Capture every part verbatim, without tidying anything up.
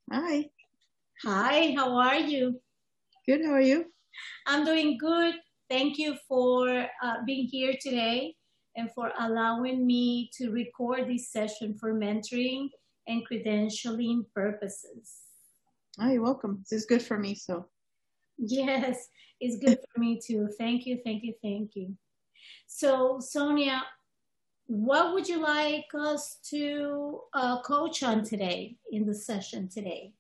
Hi. Hi, how are you? Good. How are you? I'm doing good. Thank you for uh, being here today and for allowing me to record this session for mentoring and credentialing purposes. Oh, you're welcome. This is good for me. So, Yes, it's good for me too. Thank you, thank you, thank you. So, Sonia, what would you like us to uh, coach on today in the session today?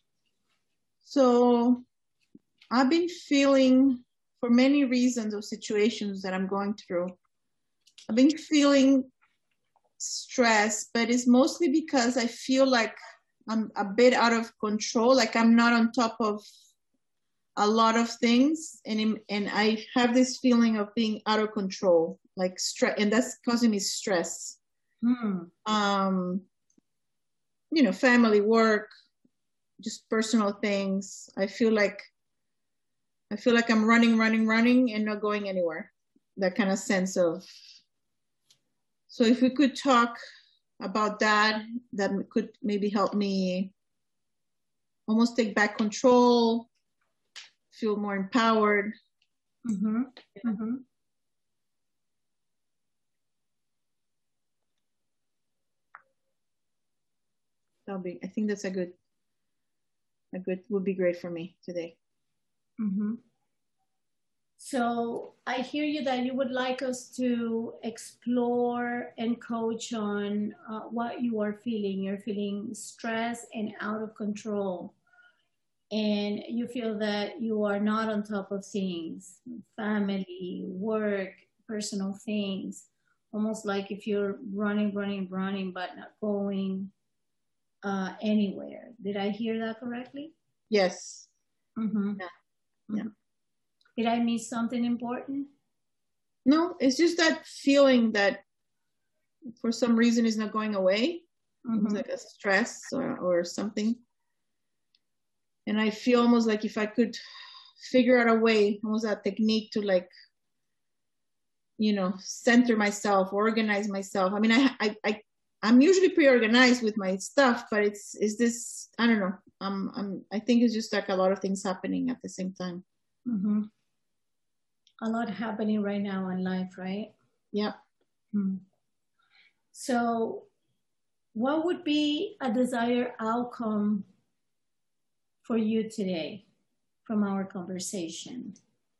so I've been feeling, for many reasons or situations that I'm going through, I've been feeling stress, but it's mostly because I feel like I'm a bit out of control. Like I'm not on top of a lot of things, and and I have this feeling of being out of control, like stress, and that's causing me stress. Hmm. Um, you know, family, work, just personal things. I feel like I feel like I'm running, running, running and not going anywhere. That kind of sense of. So if we could talk about that, that could maybe help me almost take back control, feel more empowered. Mm-hmm. Mm-hmm. That'll be, I think that's a good, a good, would be great for me today. Mm-hmm. So I hear you that you would like us to explore and coach on uh, what you are feeling. You're feeling stressed and out of control, and you feel that you are not on top of things, family, work, personal things, almost like if you're running, running, running, but not going uh, anywhere. Did I hear that correctly? Yes. Mm-hmm. Yeah. Yeah. Mm-hmm. Did I miss something important? No, it's just that feeling that for some reason is not going away. Mm-hmm. Almost like a stress or, or something. And I feel almost like if I could figure out a way, almost a technique to like, you know, center myself, organize myself. I mean, I, I, I I'm usually pretty organized with my stuff, but it's, is this, I don't know. Um, I'm, I think it's just like a lot of things happening at the same time. Mm-hmm. A lot happening right now in life, right? Yeah. Hmm. So, what would be a desired outcome for you today from our conversation?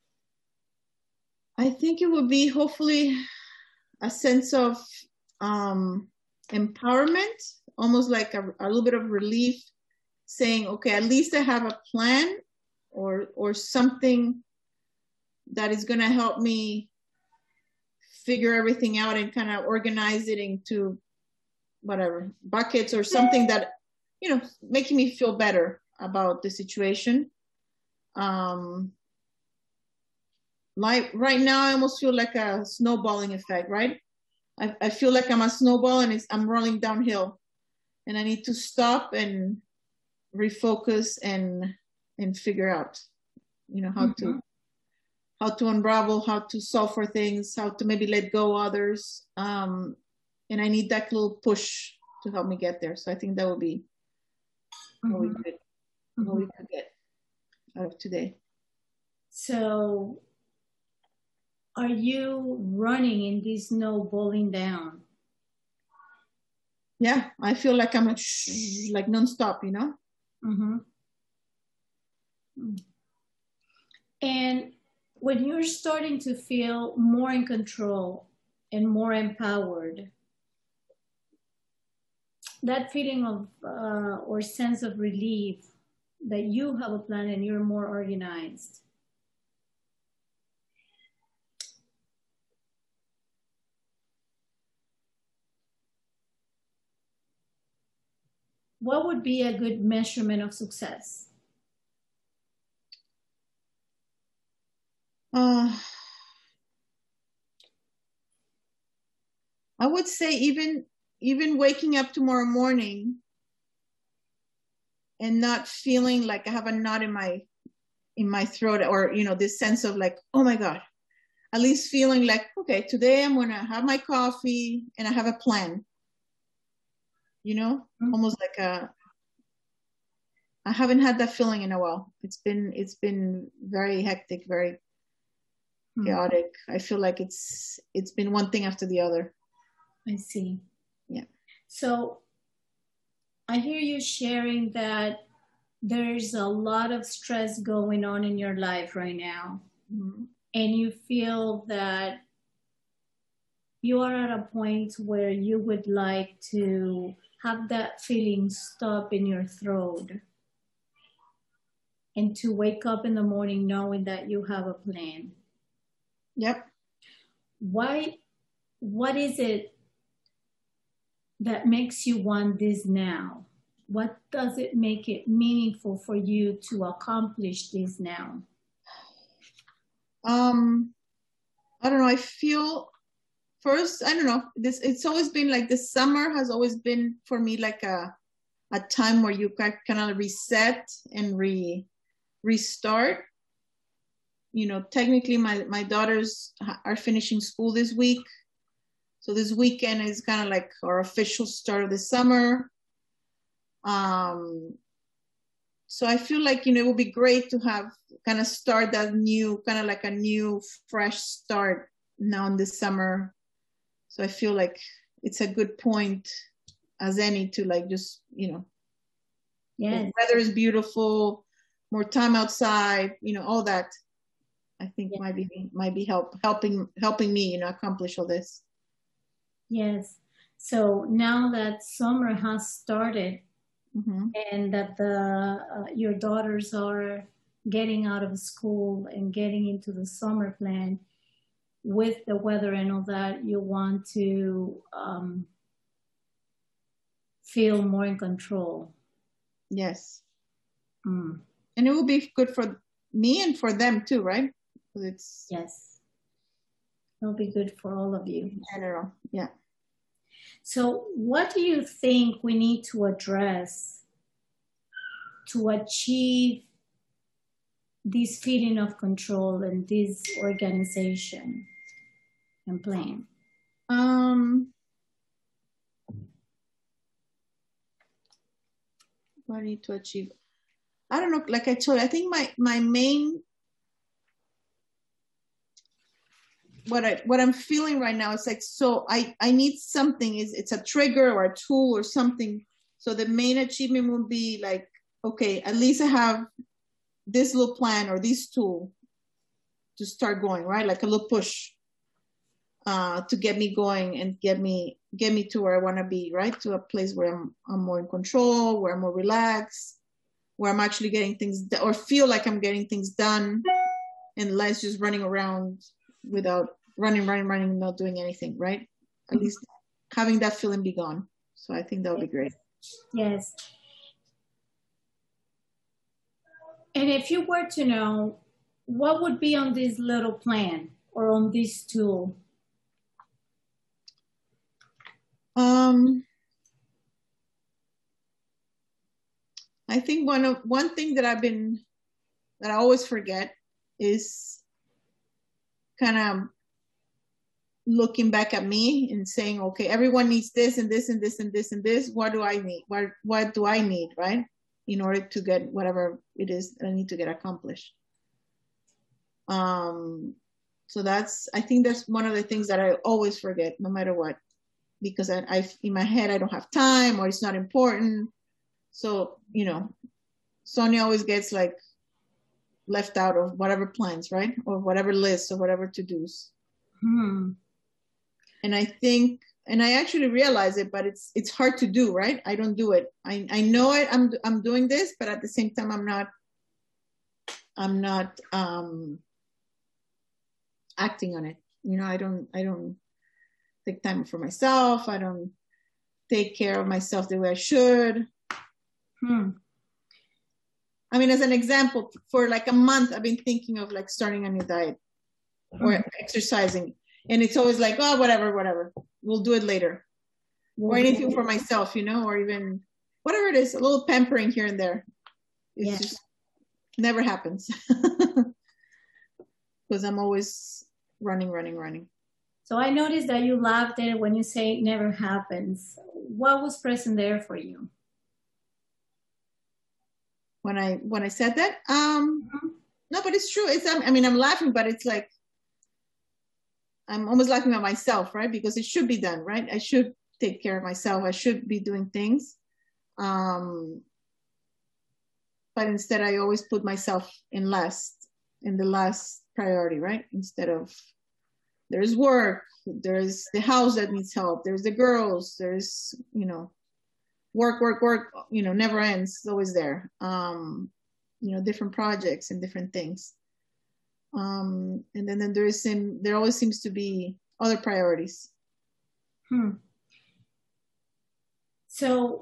I think it would be hopefully a sense of um, empowerment, almost like a, a little bit of relief, saying, okay, at least I have a plan or or something that is going to help me figure everything out and kind of organize it into whatever buckets or something that, you know, making me feel better about the situation. Um, like right now, I almost feel like a snowballing effect, right? I, I feel like I'm a snowball and it's, I'm rolling downhill, and I need to stop and refocus and and figure out, you know, how mm-hmm. to how to unravel, how to solve for things, how to maybe let go others. Um, and I need that little push to help me get there. So I think that would be mm-hmm. what we could mm-hmm. what we could get out of today. So, are you running in this snowballing down? Yeah, I feel like I'm like shh, like nonstop, you know. Mm-hmm. And when you're starting to feel more in control and more empowered, that feeling of uh, or sense of relief that you have a plan and you're more organized, what would be a good measurement of success? Uh, I would say even even waking up tomorrow morning and not feeling like I have a knot in my in my throat, or you know, this sense of like, oh my God, at least feeling like, okay, today I'm gonna have my coffee and I have a plan, you know, mm-hmm. almost like a I haven't had that feeling in a while. It's been it's been very hectic, very chaotic. Hmm. I feel like it's it's been one thing after the other. I see. Yeah. So I hear you sharing that there's a lot of stress going on in your life right now. Mm-hmm. And you feel that you are at a point where you would like to have that feeling stop in your throat and to wake up in the morning knowing that you have a plan. Yep. Why, what is it that makes you want this now? What does it make it meaningful for you to accomplish this now? Um, I don't know. I feel first, I don't know, this, it's always been like this summer has always been for me like a, a time where you kind of reset and re restart. You know, technically my, my daughters are finishing school this week. So this weekend is kind of like our official start of the summer. Um, so I feel like, you know, it would be great to have kind of start that new, kind of like a new fresh start now in this summer. So I feel like it's a good point as any to like just, you know, yeah, the weather is beautiful, more time outside, you know, all that I think yeah. might be might be help helping helping me, you know, accomplish all this. Yes. So now that summer has started, mm-hmm. and that the uh, your daughters are getting out of school and getting into the summer plan, with the weather and all that, you want to um, feel more in control. Yes. Mm. And it will be good for me and for them too, right? Because it's yes, it'll be good for all of you. In general, yeah. So what do you think we need to address to achieve this feeling of control and this organization and plan? Um, what I need to achieve? I don't know, like I told you, I think my, my main, what I, what I'm feeling right now is like, so I, I need something, is it's a trigger or a tool or something. So the main achievement would be like, okay, at least I have this little plan or this tool to start going, right? Like a little push uh, to get me going and get me get me to where I want to be, right? To a place where I'm I'm more in control, where I'm more relaxed, where I'm actually getting things done, or feel like I'm getting things done, and less just running around without running, running, running, not doing anything, right? At mm-hmm. least having that feeling be gone. So I think that would be great. Yes. And if you were to know, what would be on this little plan or on this tool? Um, I think one of one thing that I've been that I always forget is kind of looking back at me and saying, okay, everyone needs this and this and this and this and this. What do I need? What what do I need, right? In order to get whatever it is that I need to get accomplished. Um, so that's, I think that's one of the things that I always forget, no matter what, because I, I in my head, I don't have time or it's not important. So, you know, Sonia always gets like left out of whatever plans, right? Or whatever lists or whatever to-dos. Hmm. And I think, and I actually realize it, but it's it's hard to do, right? I don't do it. I, I know it, I'm I'm doing this, but at the same time, I'm not, I'm not um, acting on it. You know, I don't, I don't take time for myself. I don't take care of myself the way I should. Hmm. I mean, as an example, for like a month, I've been thinking of like starting a new diet or mm-hmm. exercising. And it's always like, oh, whatever, whatever. We'll do it later. Or anything for myself, you know, or even whatever it is, a little pampering here and there. It yeah. just never happens. Because I'm always running, running, running. So I noticed that you laughed at it when you say it never happens. What was present there for you? when I when I said that. Um, mm-hmm. No, but it's true. It's I mean I'm laughing, but it's like I'm almost laughing at myself, right? Because it should be done, right? I should take care of myself. I should be doing things. Um, but instead, I always put myself in last, in the last priority, right? Instead of there's work, there's the house that needs help, there's the girls, there's, you know, work, work, work, you know, never ends. It's always there. Um, you know, different projects and different things. Um, and then, then there is some, there always seems to be other priorities. Hmm. So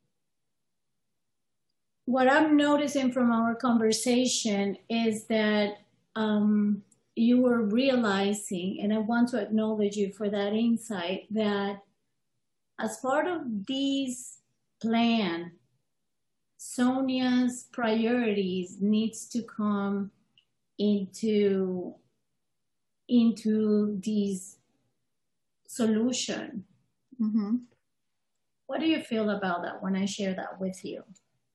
what I'm noticing from our conversation is that um, you were realizing, and I want to acknowledge you for that insight, that as part of this plan, Sonia's priorities needs to come into, into this solution. Mm-hmm. What do you feel about that when I share that with you?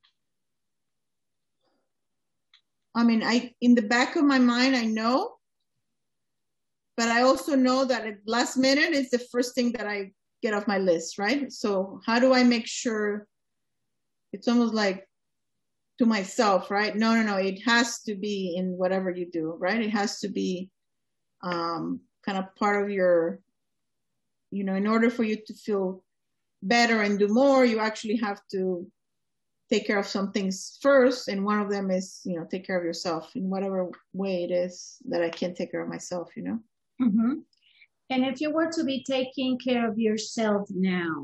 I mean, I in the back of my mind, I know, but I also know that at last minute is the first thing that I get off my list, right? So how do I make sure it's almost like to myself, right? No, no, no, it has to be in whatever you do, right? It has to be um, kind of part of your, you know, in order for you to feel better and do more, you actually have to take care of some things first. And one of them is, you know, take care of yourself in whatever way it is that I can take care of myself, you know? Mm-hmm. And if you were to be taking care of yourself now,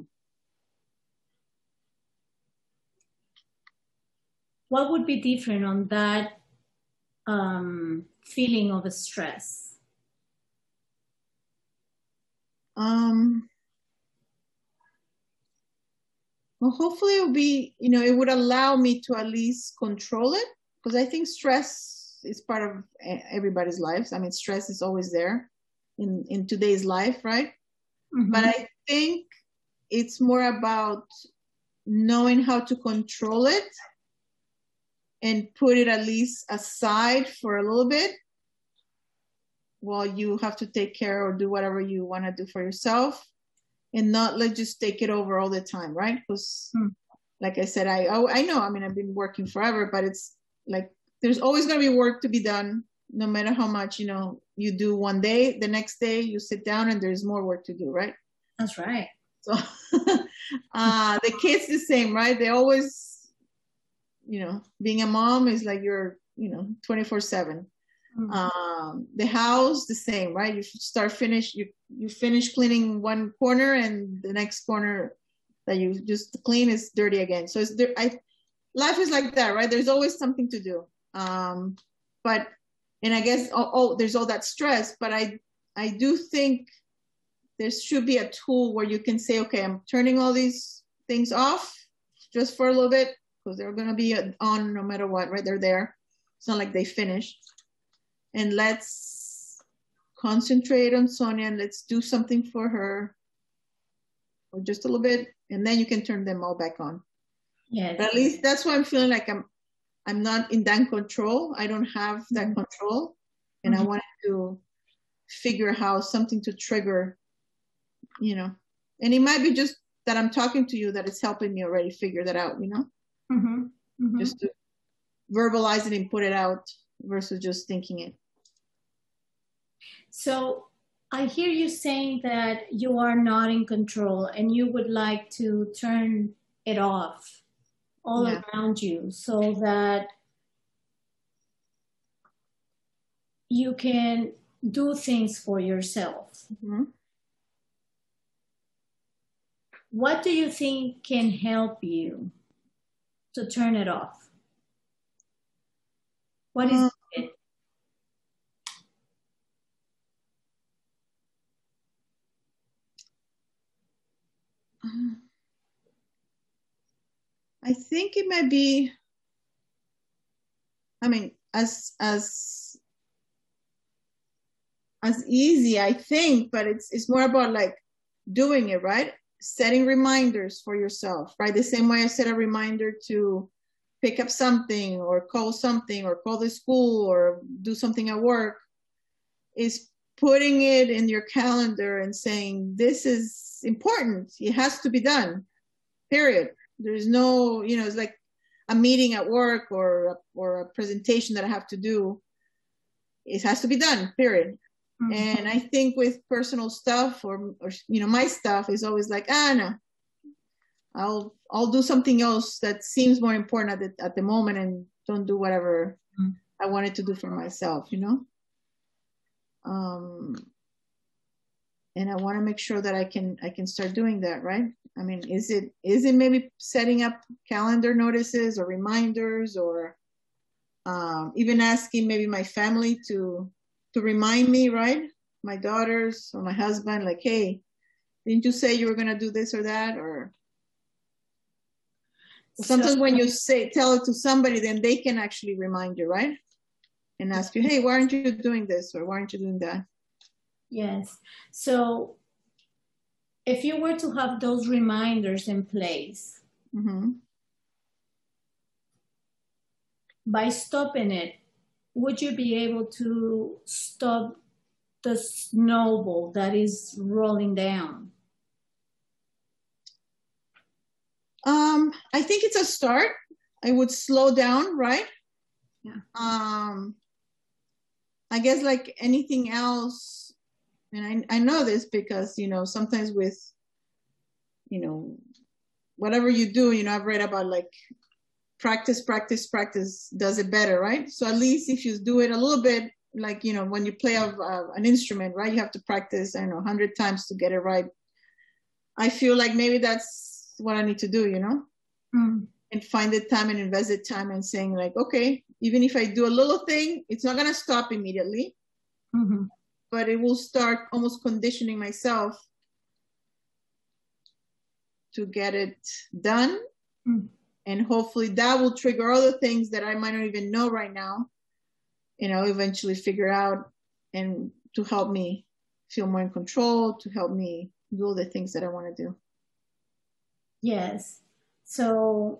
what would be different on that um, feeling of stress? Um, well, hopefully it will be, you know, it would allow me to at least control it, because I think stress is part of everybody's lives. I mean, stress is always there in, in today's life, right? Mm-hmm. But I think it's more about knowing how to control it and put it at least aside for a little bit while you have to take care or do whatever you want to do for yourself, and not let just take it over all the time, right? Because hmm. like I said, I, I I know, I mean, I've been working forever, but it's like there's always going to be work to be done, no matter how much, you know, you do one day. The next day you sit down and there's more work to do, right? That's right. So uh, the kids the same, right? They always, you know, being a mom is like you're, you know, twenty-four seven. Mm-hmm. Um, the house, the same, right? You start finish, you, you finish cleaning one corner and the next corner that you just clean is dirty again. So it's there. I, life is like that, right? There's always something to do. Um, but, and I guess, oh, oh, there's all that stress, but I, I do think there should be a tool where you can say, okay, I'm turning all these things off just for a little bit, because they're going to be on no matter what, right? They're there. It's not like they finished. And let's concentrate on Sonia and let's do something for her for just a little bit. And then you can turn them all back on. Yeah. But at least that's why I'm feeling like I'm I'm not in that control. I don't have that mm-hmm. control. And mm-hmm. I wanted to figure out something to trigger, you know. And it might be just that I'm talking to you that it's helping me already figure that out, you know. Mm-hmm. Mm-hmm. Just to verbalize it and put it out versus just thinking it. So I hear you saying that you are not in control and you would like to turn it off all yeah. around you so that you can do things for yourself. Mm-hmm. What do you think can help you to turn it off? What is uh, it? I think it might be, I mean, as as as easy, I think, but it's it's more about like doing it, right? Setting reminders for yourself, right? The same way I set a reminder to pick up something or call something or call the school or do something at work, is putting it in your calendar and saying, this is important. It has to be done, period. There's no, you know, it's like a meeting at work or, or a presentation that I have to do. It has to be done, period. Mm-hmm. And I think with personal stuff or, or, you know, my stuff is always like, ah, no, I'll, I'll do something else that seems more important at the, at the moment and don't do whatever mm-hmm. I wanted to do for myself, you know? Um, and I want to make sure that I can, I can start doing that, right? I mean, is it, is it maybe setting up calendar notices or reminders, or um, even asking maybe my family to, to remind me, right? My daughters or my husband, like, hey, didn't you say you were going to do this or that? Or sometimes so, when you say, tell it to somebody, then they can actually remind you, right? And ask you, hey, why aren't you doing this? Or why aren't you doing that? Yes. So if you were to have those reminders in place, mm-hmm. by stopping it, would you be able to stop the snowball that is rolling down? Um, I think it's a start. I would slow down, right? Yeah. Um, I guess like anything else, and I, I know this because, you know, sometimes with, you know, whatever you do, you know, I've read about like practice, practice, practice does it better, right? So at least if you do it a little bit, like, you know, when you play a, uh, an instrument, right, you have to practice, I don't know, a hundred times to get it right. I feel like maybe that's what I need to do, you know, mm. and find the time and invest the time and saying like, okay, even if I do a little thing, it's not going to stop immediately, mm-hmm. but it will start almost conditioning myself to get it done. Mm. And hopefully that will trigger other things that I might not even know right now, and I'll eventually figure out, and to help me feel more in control, to help me do all the things that I want to do. Yes. So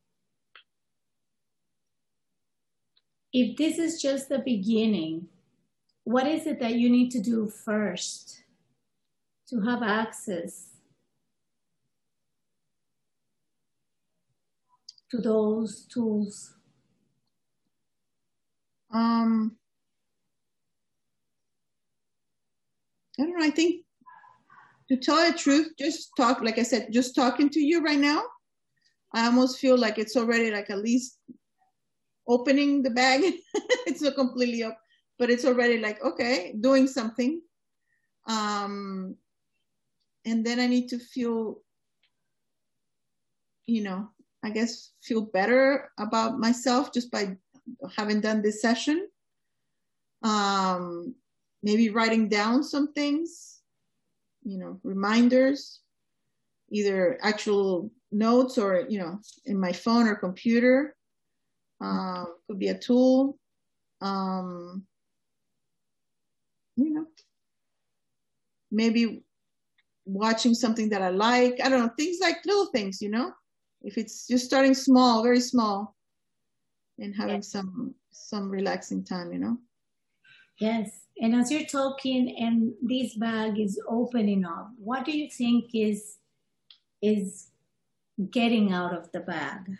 if this is just the beginning, what is it that you need to do first to have access to those tools? Um, I don't know. I think, to tell the truth, just talk, like I said, just talking to you right now, I almost feel like it's already like at least opening the bag. It's not completely up, but it's already like, okay, doing something. Um, and then I need to feel, you know, I guess feel better about myself just by having done this session. Um, maybe writing down some things, you know, reminders, either actual notes or, you know, in my phone or computer. Um, could be a tool. Um, you know, maybe watching something that I like. I don't know, things like little things, you know, if it's just starting small, very small, and having yes. some some relaxing time, you know. Yes. And as you're talking and this bag is opening up, what do you think is is getting out of the bag?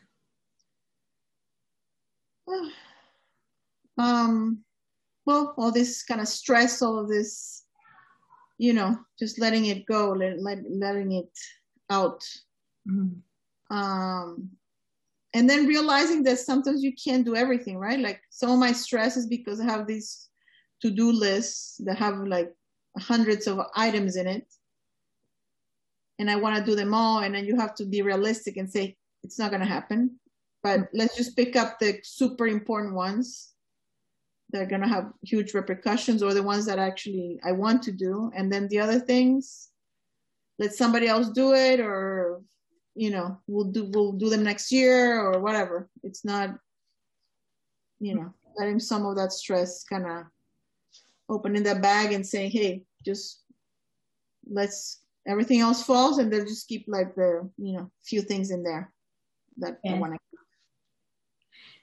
Um, well, all this kind of stress, all of this, you know, just letting it go, let, let, letting it out. Mm-hmm. Um, and then realizing that sometimes you can't do everything, right? Like some of my stress is because I have these to-do lists that have like hundreds of items in it. And I want to do them all. And then you have to be realistic and say, it's not going to happen. But let's just pick up the super important ones that are going to have huge repercussions, or the ones that actually I want to do. And then the other things, let somebody else do it, or, you know, we'll do, we'll do them next year or whatever. It's not, you know, letting some of that stress kind of opening that bag and saying, hey, just let's, everything else falls, and they'll just keep like the, you know, few things in there that yeah. I want to.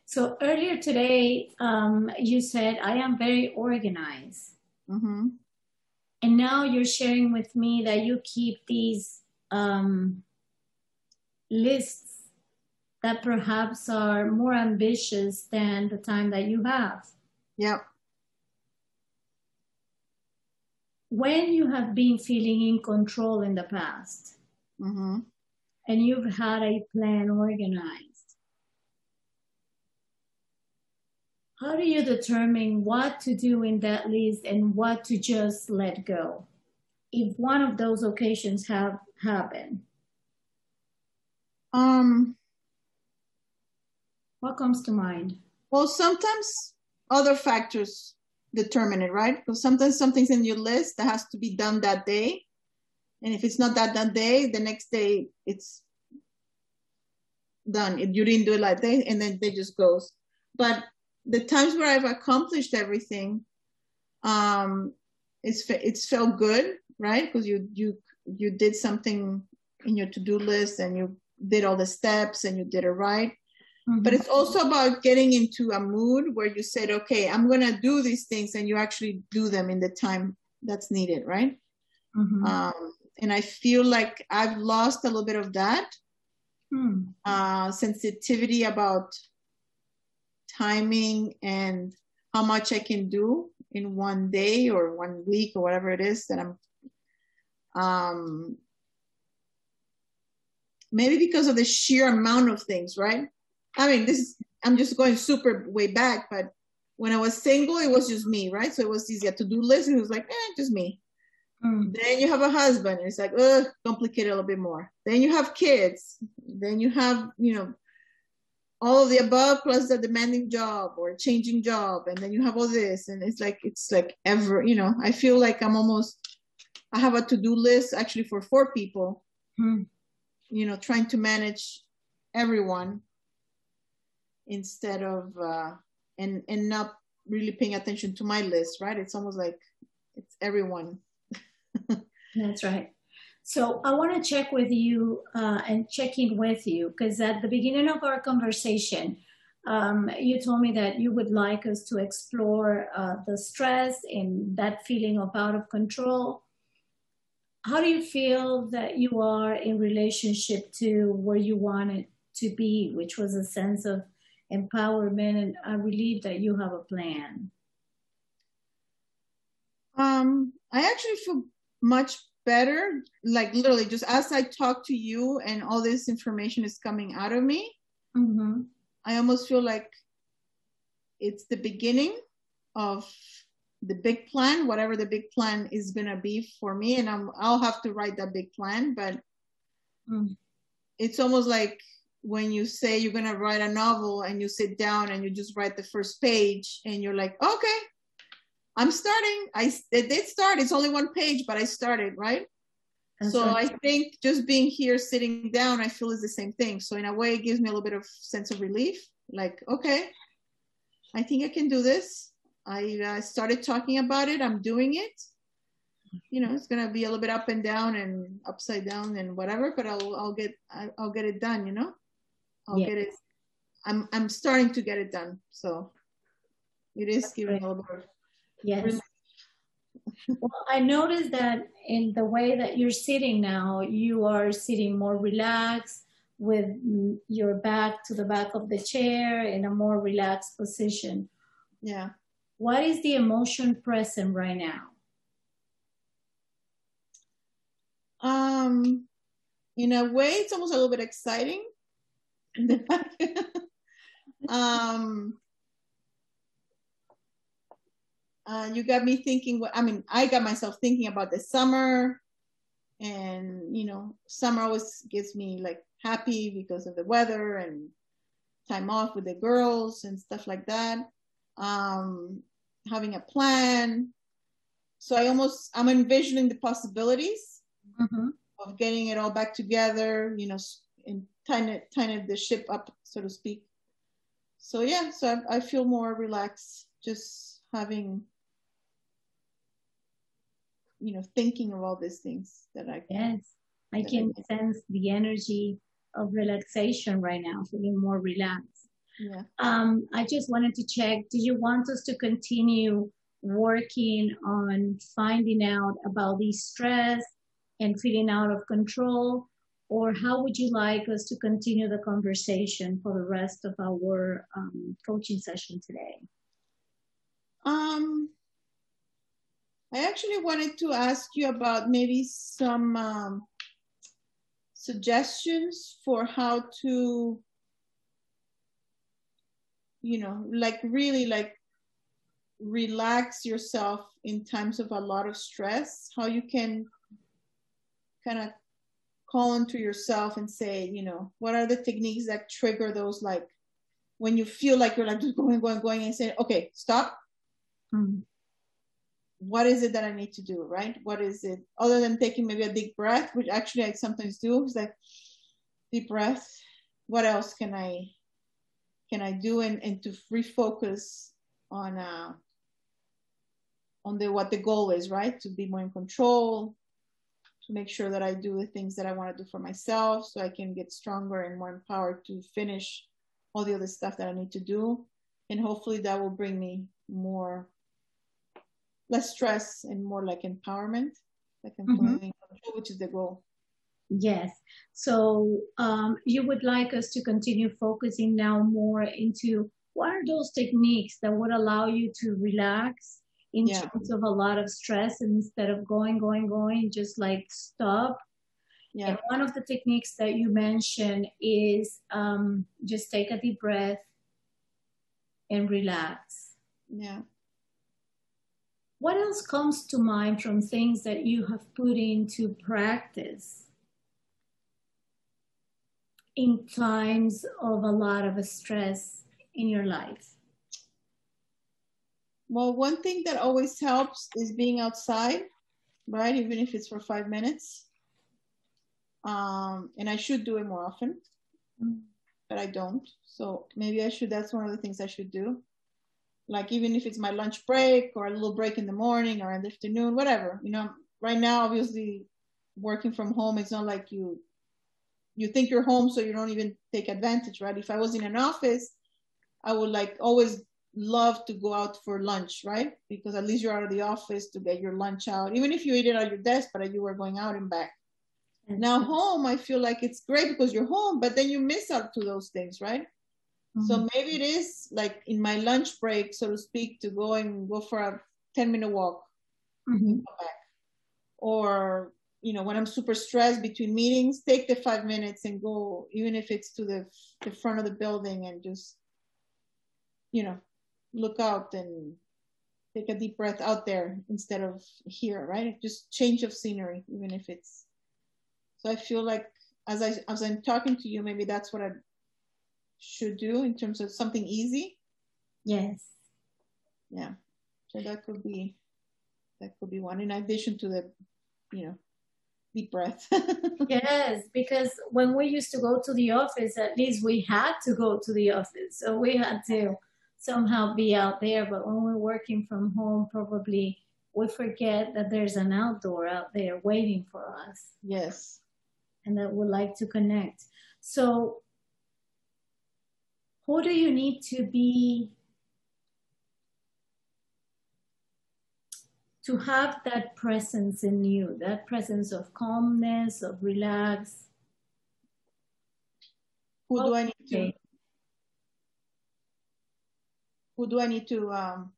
So earlier today, um, you said, I am very organized. Mm-hmm. And now you're sharing with me that you keep these um, lists that perhaps are more ambitious than the time that you have. Yeah. When you have been feeling in control in the past, mm-hmm. and you've had a plan organized, how do you determine what to do in that list and what to just let go if one of those occasions have happened? Um, what comes to mind? Well, sometimes other factors determine it, right? Because sometimes something's in your list that has to be done that day. And if it's not that that day, the next day it's done. If you didn't do it like that, and then it just goes. But the times where I've accomplished everything, um, it's it's felt good, right? Because you you you did something in your to-do list and you did all the steps and you did it right. Mm-hmm. But it's also about getting into a mood where you said, okay, I'm going to do these things, and you actually do them in the time that's needed, right? Mm-hmm. Um, and I feel like I've lost a little bit of that mm. uh, sensitivity about timing and how much I can do in one day or one week or whatever it is that I'm, um, maybe because of the sheer amount of things, right? I mean, this is, I'm just going super way back, but when I was single, it was just me, right? So it was easier to do list, and it was like, eh, just me. Mm. Then you have a husband, and it's like, ugh, complicated a little bit more. Then you have kids. Then you have, you know, all of the above plus the demanding job or changing job, and then you have all this, and it's like, it's like ever, you know, I feel like I'm almost, I have a to-do list actually for four people, mm. you know, trying to manage everyone instead of uh and and not really paying attention to my list, right? It's almost like it's everyone. That's right. So I want to check with you uh and check in with you, because at the beginning of our conversation, um you told me that you would like us to explore uh the stress and that feeling of out of control. How do you feel that you are in relationship to where you wanted to be, which was a sense of empowerment and a relief that you have a plan? Um, I actually feel much better, like literally just as I talk to you and all this information is coming out of me, mm-hmm. I almost feel like it's the beginning of the big plan, whatever the big plan is going to be for me. And I'm, I'll have to write that big plan, but mm. it's almost like when you say you're going to write a novel and you sit down and you just write the first page and you're like, okay, I'm starting. I it did start. It's only one page, but I started, right? That's so right. I think just being here, sitting down, I feel is the same thing. So in a way, it gives me a little bit of sense of relief. Like, okay, I think I can do this. I uh, started talking about it. I'm doing it. You know, it's gonna be a little bit up and down and upside down and whatever, but I'll I'll get I'll get it done. You know, I'll yeah. get it. I'm I'm starting to get it done. So it is giving a little bit of yes. Well, I noticed that in the way that you're sitting now, you are sitting more relaxed with your back to the back of the chair in a more relaxed position. Yeah. What is the emotion present right now? Um, in a way, it's almost a little bit exciting. um, uh, you got me thinking. What I mean, I got myself thinking about the summer, and you know, summer always gets me like happy because of the weather and time off with the girls and stuff like that. Um, having a plan. So I almost, I'm envisioning the possibilities mm-hmm. of getting it all back together, you know, and tying it, tying it the ship up, so to speak. So yeah, so I, I feel more relaxed just having, you know, thinking of all these things that I Yes, I can I sense the energy of relaxation right now, feeling more relaxed. Yeah. Um, I just wanted to check, do you want us to continue working on finding out about the stress and feeling out of control? Or how would you like us to continue the conversation for the rest of our um, coaching session today? Um, I actually wanted to ask you about maybe some um, suggestions for how to, you know, like really like relax yourself in times of a lot of stress, how you can kind of call into yourself and say, you know, what are the techniques that trigger those, like when you feel like you're like just going, going, going and say, okay, stop. Mm-hmm. What is it that I need to do, right? What is it, other than taking maybe a deep breath, which actually I sometimes do, it's like deep breath. What else can I, can I do and, and to refocus on, uh, on the, what the goal is, right? To be more in control, to make sure that I do the things that I want to do for myself so I can get stronger and more empowered to finish all the other stuff that I need to do. And hopefully that will bring me more, less stress and more like empowerment, like employing, mm-hmm. which is the goal. Yes. So um, you would like us to continue focusing now more into what are those techniques that would allow you to relax in yeah. terms of a lot of stress, and instead of going, going, going, just like stop. Yeah. And one of the techniques that you mentioned is um, just take a deep breath and relax. Yeah. What else comes to mind from things that you have put into practice in times of a lot of stress in your life? Well, one thing that always helps is being outside, right? Even if it's for five minutes. Um, and I should do it more often, mm-hmm. but I don't. So maybe I should, that's one of the things I should do. Like even if it's my lunch break or a little break in the morning or in the afternoon, whatever, you know, right now, obviously working from home, it's not like you, you think you're home, so you don't even take advantage, right? If I was in an office, I would like always love to go out for lunch, right? Because at least you're out of the office to get your lunch out, even if you eat it at your desk, but you were going out and back. Mm-hmm. Now home, I feel like it's great because you're home, but then you miss out to those things, right? Mm-hmm. So maybe it is like in my lunch break, so to speak, to go and go for a ten minute walk, mm-hmm. come back. Or, you know, when I'm super stressed between meetings, take the five minutes and go, even if it's to the, the front of the building and just, you know, look out and take a deep breath out there instead of here, right? Just change of scenery, even if it's, so I feel like as I, as I'm talking to you, maybe that's what I should do in terms of something easy. Yes. Yeah. So that could be, that could be one in addition to the, you know, deep breath. Yes, because when we used to go to the office, at least we had to go to the office. So we had to somehow be out there. But when we're working from home, probably we forget that there's an outdoor out there waiting for us. Yes. And that would like to connect. So who do you need to be to have that presence in you, that presence of calmness, of relax? Who do I need to? Who do I need to? Um,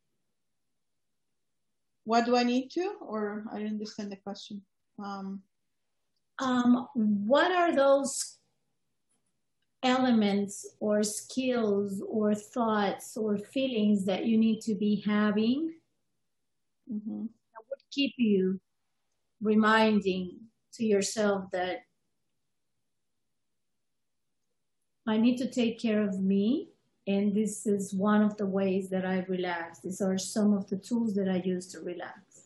what do I need to? Or I didn't understand the question. Um, um, what are those elements or skills or thoughts or feelings that you need to be having? Mm-hmm. That would keep you reminding to yourself that I need to take care of me, and this is one of the ways that I relax. These are some of the tools that I use to relax.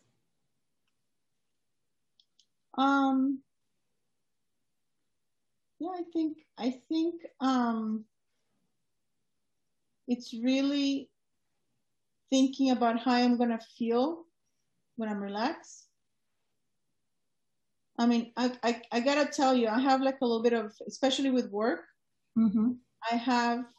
Um, yeah, I think, I think um, it's really thinking about how I'm going to feel when I'm relaxed. I mean, I, I, I got to tell you, I have like a little bit of, especially with work, mm-hmm. I have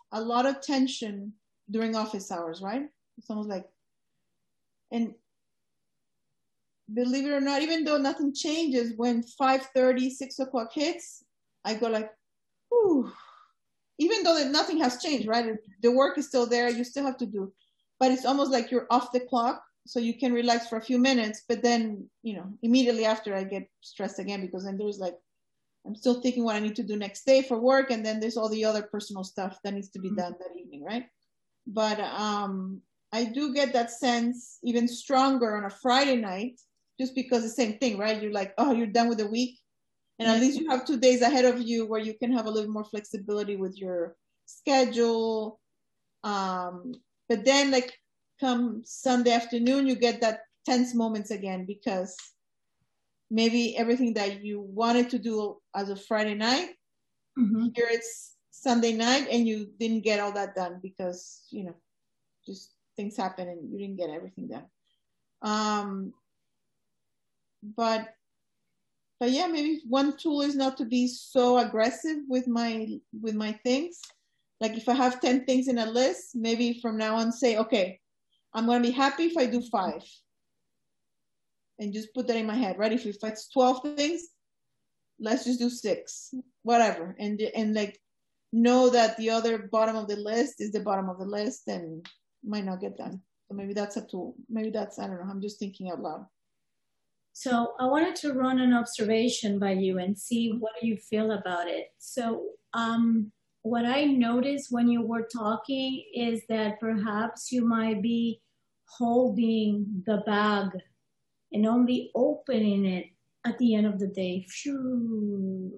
a lot of tension during office hours, right? It's almost like, and believe it or not, even though nothing changes, when five thirty, six o'clock hits, I go like, whew. Even though that nothing has changed, right? The work is still there, you still have to do, but it's almost like you're off the clock, so you can relax for a few minutes, but then, you know, immediately after I get stressed again, because then there's like, I'm still thinking what I need to do next day for work, and then there's all the other personal stuff that needs to be done that evening, right? But um, I do get that sense even stronger on a Friday night, just because the same thing, right? You're like, oh, you're done with the week. And at least you have two days ahead of you where you can have a little more flexibility with your schedule. Um, but then like come Sunday afternoon, you get that tense moments again, because maybe everything that you wanted to do as a Friday night, mm-hmm. here it's Sunday night and you didn't get all that done because, you know, just things happen and you didn't get everything done. Um, but But yeah, maybe one tool is not to be so aggressive with my with my things. Like if I have ten things in a list, maybe from now on say, okay, I'm gonna be happy if I do five. And just put that in my head, right? If, if it's twelve things, let's just do six, whatever. And and like know that the other bottom of the list is the bottom of the list and might not get done. So maybe that's a tool. Maybe that's, I don't know, I'm just thinking out loud. So I wanted to run an observation by you and see what you feel about it. So um, what I noticed when you were talking is that perhaps you might be holding the bag and only opening it at the end of the day. Phew.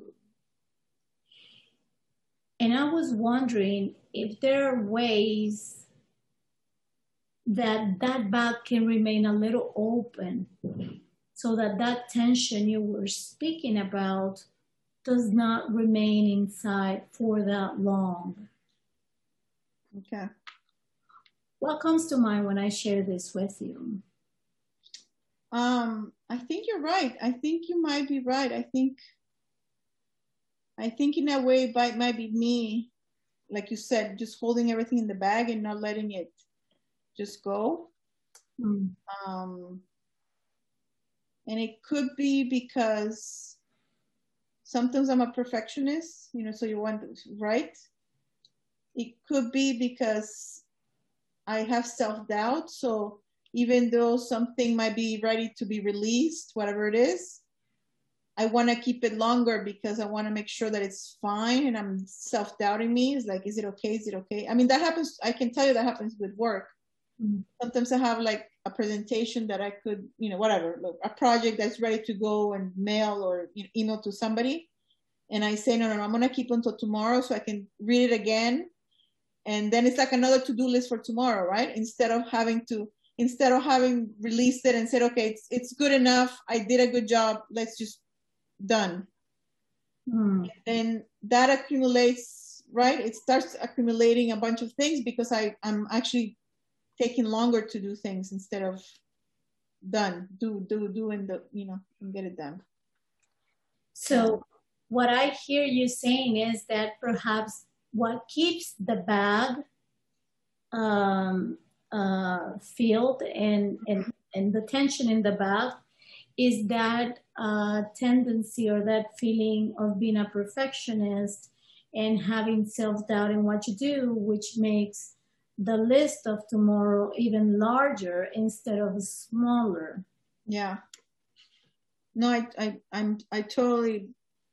And I was wondering if there are ways that that bag can remain a little open, so that that tension you were speaking about does not remain inside for that long. Okay. What comes to mind when I share this with you? Um, I think you're right. I think you might be right. I think, I think in a way it might be me, like you said, just holding everything in the bag and not letting it just go. Mm. Um, And it could be because sometimes I'm a perfectionist, you know, so you want right. It could be because I have self-doubt. So even though something might be ready to be released, whatever it is, I want to keep it longer because I want to make sure that it's fine. And I'm self-doubting me. It's like, is it okay? Is it okay? I mean, that happens. I can tell you that happens with work. Mm-hmm. Sometimes I have like a presentation that I could, you know, whatever, a project that's ready to go and mail or you know, email to somebody. And I say, no, no, no, I'm going to keep until tomorrow so I can read it again. And then it's like another to-do list for tomorrow, right? Instead of having to, instead of having released it and said, okay, it's, it's good enough. I did a good job. Let's just done. Hmm. And then that accumulates, right? It starts accumulating a bunch of things because I, I'm actually taking longer to do things instead of done, do, do, do, and the, you know, and get it done. So what I hear you saying is that perhaps what keeps the bag um, uh, filled and, and, and the tension in the bag is that uh, tendency or that feeling of being a perfectionist and having self-doubt in what you do, which makes the list of tomorrow even larger instead of smaller. Yeah. No, I, I, I'm, I totally,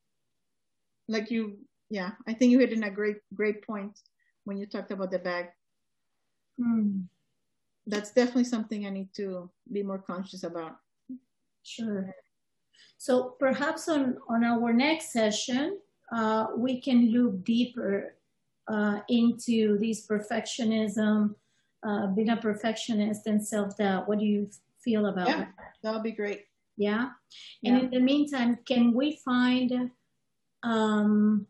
like you, yeah, I think you hit in a great, great point when you talked about the bag. Hmm. That's definitely something I need to be more conscious about. Sure. So perhaps on, on our next session, uh, we can look deeper uh, into this perfectionism, uh, being a perfectionist and self-doubt. What do you feel about yeah, that? That would be great. Yeah. And yeah. In the meantime, can we find um,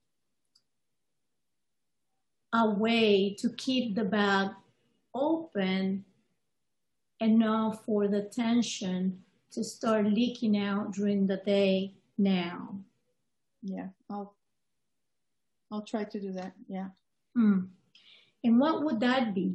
a way to keep the bag open enough for the tension to start leaking out during the day now? Yeah, I'll I'll try to do that. Yeah. Mm. And what would that be?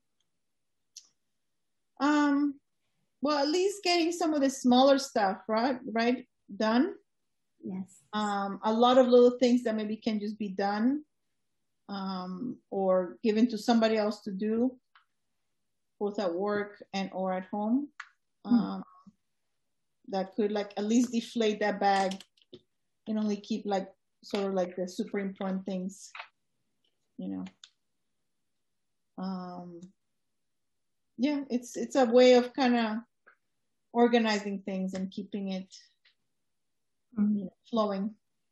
Um, well, at least getting some of the smaller stuff, right, right, done. Yes. Um, a lot of little things that maybe can just be done, um, or given to somebody else to do, both at work and or at home. Um, mm. That could like at least deflate that bag and only keep like sort of like the super important things, you know. Um, yeah, it's it's a way of kind of organizing things and keeping it, mm-hmm. you know, flowing.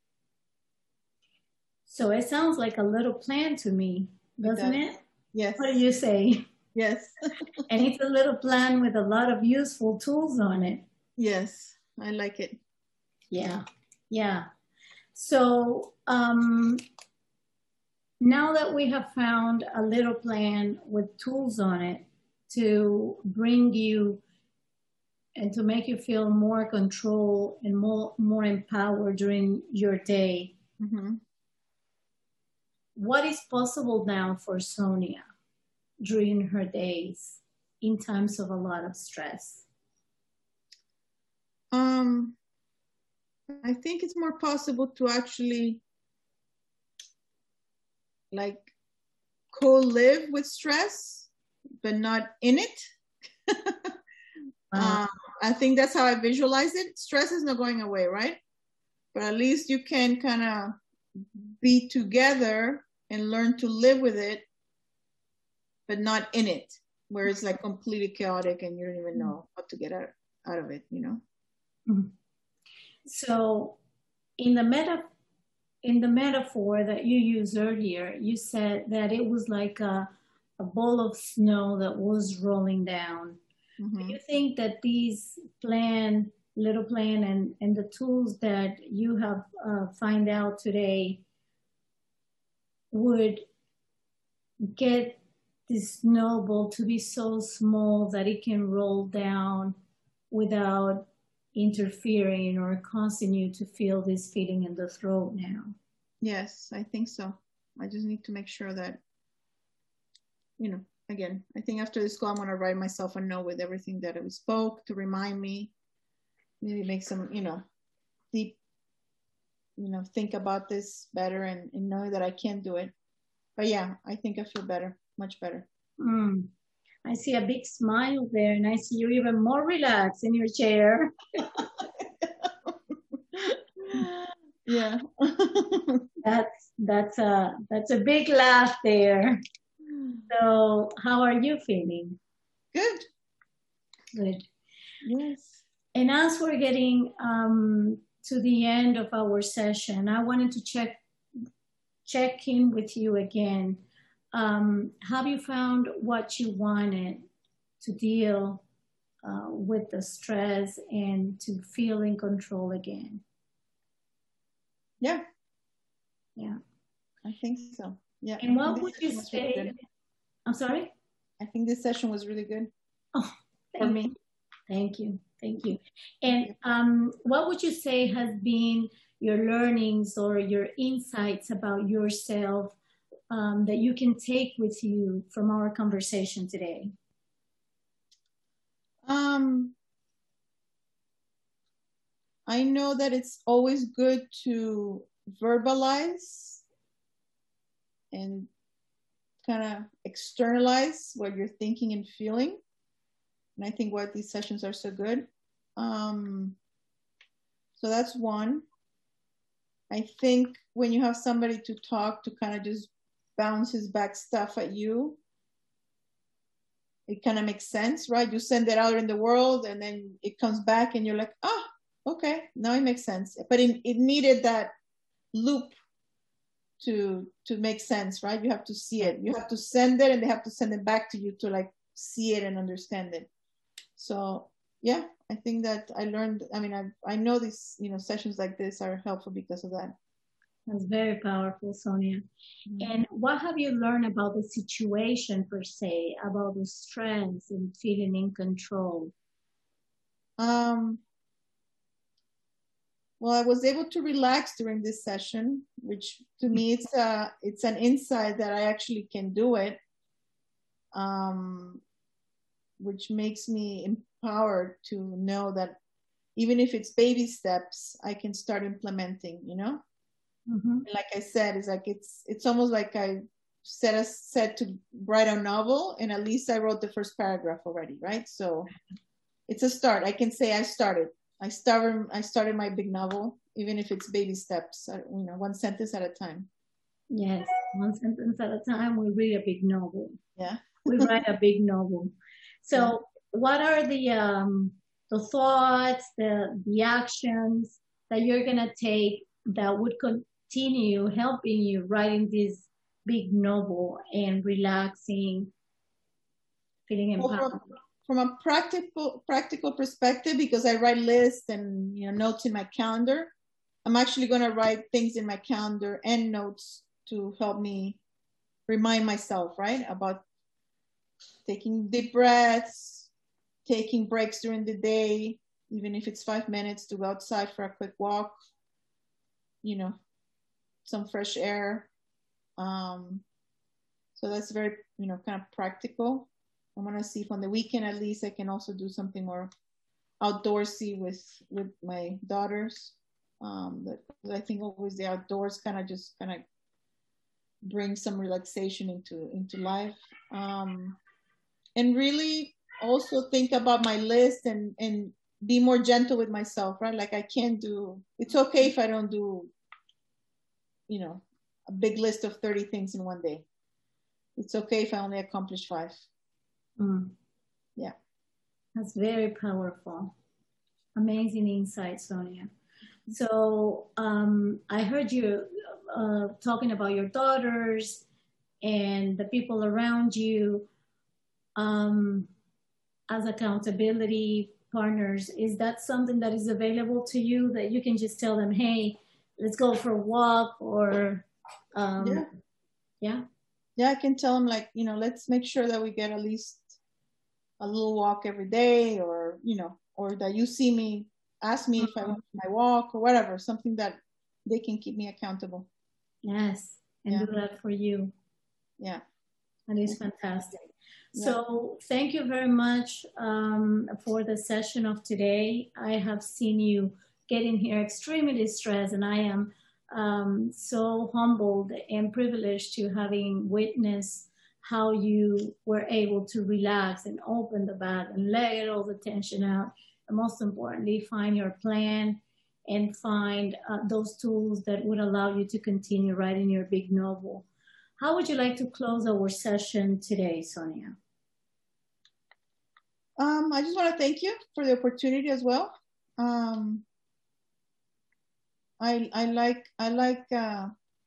So it sounds like a little plan to me, doesn't it? Does. it? Yes. What do you say? Yes. And it's a little plan with a lot of useful tools on it. Yes, I like it. Yeah, yeah. So um, now that we have found a little plan with tools on it to bring you and to make you feel more control and more, more empowered during your day, mm-hmm. what is possible now for Sonia during her days in times of a lot of stress? Um, I think it's more possible to actually like co-live with stress, but not in it. Wow. um, I think that's how I visualize it. Stress is not going away, right? But at least you can kind of be together and learn to live with it, but not in it, where it's like completely chaotic and you don't even know how to get out, out of it, you know? Mm-hmm. So in the meta, in the metaphor that you used earlier, you said that it was like a, a ball of snow that was rolling down. Mm-hmm. Do you think that these plan, little plan and, and the tools that you have uh, find out today would get this snowball to be so small that it can roll down without interfering or causing you to feel this feeling in the throat now? Yes, I think so. I just need to make sure that, you know, again, I think after this call, I'm going to write myself a note with everything that I spoke to remind me, maybe make some, you know, deep, you know, think about this better and, and know that I can do it. But yeah, I think I feel better, much better. Mm. I see a big smile there, and I see you even more relaxed in your chair. Yeah. that's that's a that's a big laugh there. So how are you feeling? Good. Good. Yes. And as we're getting um, to the end of our session, I wanted to check check in with you again. Um, have you found what you wanted to deal uh, with the stress and to feel in control again? Yeah. Yeah. I think so. Yeah. And what would you say? Really I'm sorry? I think this session was really good. Oh, for me. You. Thank you. Thank you. And um, what would you say has been your learnings or your insights about yourself um, that you can take with you from our conversation today? Um, I know that it's always good to verbalize and kind of externalize what you're thinking and feeling. And I think why these sessions are so good. Um, so that's one. I think when you have somebody to talk to kind of just bounces back stuff at you, it kind of makes sense, right? You send it out in the world and then it comes back and you're like, ah, okay, now it makes sense. But it, it needed that loop to to make sense, right? You have to see it. You have to send it and they have to send it back to you to like see it and understand it. So yeah, I think that I learned, I mean, I I know these, you know, sessions like this are helpful because of that. That's very powerful, Sonia. Mm-hmm. And what have you learned about the situation per se, about the stress and feeling in control? Um, well, I was able to relax during this session, which to me it's uh it's an insight that I actually can do it, um, which makes me empowered to know that even if it's baby steps, I can start implementing. You know, Mm-hmm. like I said, it's like it's it's almost like I set a set to write a novel, and at least I wrote the first paragraph already, right? So it's a start. I can say I started. I started. I started my big novel, even if it's baby steps. You know, one sentence at a time. Yes, one sentence at a time. We read a big novel. Yeah. We write a big novel. So, yeah. What are the um, the thoughts, the the actions that you're gonna take that would continue helping you writing this big novel and relaxing, feeling empowered? Well, from, from a practical practical perspective, because I write lists and you know notes in my calendar, I'm actually going to write things in my calendar and notes to help me remind myself, right, about taking deep breaths, taking breaks during the day, even if it's five minutes to go outside for a quick walk, you know, some fresh air. Um, so that's very, you know, kind of practical. I'm gonna see if on the weekend at least I can also do something more outdoorsy with with my daughters. Um, but I think always the outdoors kind of just kind of bring some relaxation into into life. Um, and really also think about my list and and be more gentle with myself, right? Like I can't do. It's okay if I don't do, you know, a big list of thirty things in one day. It's okay if I only accomplish five. Mm. Yeah. That's very powerful. Amazing insight, Sonia. So um, I heard you uh, talking about your daughters and the people around you um, as accountability partners. Is that something that is available to you that you can just tell them, hey, let's go for a walk or um, yeah. Yeah. Yeah, I can tell them like, you know, let's make sure that we get at least a little walk every day, or, you know, or that you see me, ask me if I want my walk or whatever, something that they can keep me accountable. Yes, and yeah. do that for you. Yeah. That is fantastic. Yeah. So thank you very much um, for the session of today. I have seen you getting here extremely stressed, and I am um, so humbled and privileged to having witnessed how you were able to relax and open the bag and let all the tension out. And most importantly, find your plan and find uh, those tools that would allow you to continue writing your big novel. How would you like to close our session today, Sonia? Um, I just want to thank you for the opportunity as well. Um, I I like I like uh,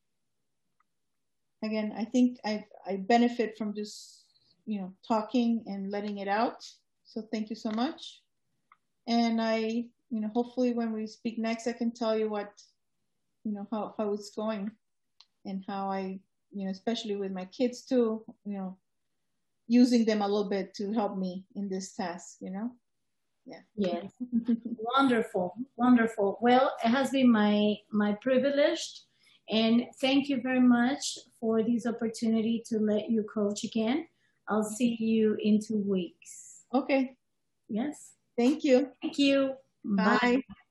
again. I think I I benefit from just you know talking and letting it out. So thank you so much. And I you know hopefully when we speak next, I can tell you what you know how how it's going and how I you know especially with my kids too. You know. Using them a little bit to help me in this task, you know? Yeah. Yes. Wonderful. Wonderful. Well, it has been my, my privilege. And thank you very much for this opportunity to let you coach again. I'll see you in two weeks. Okay. Yes. Thank you. Thank you. Bye. Bye.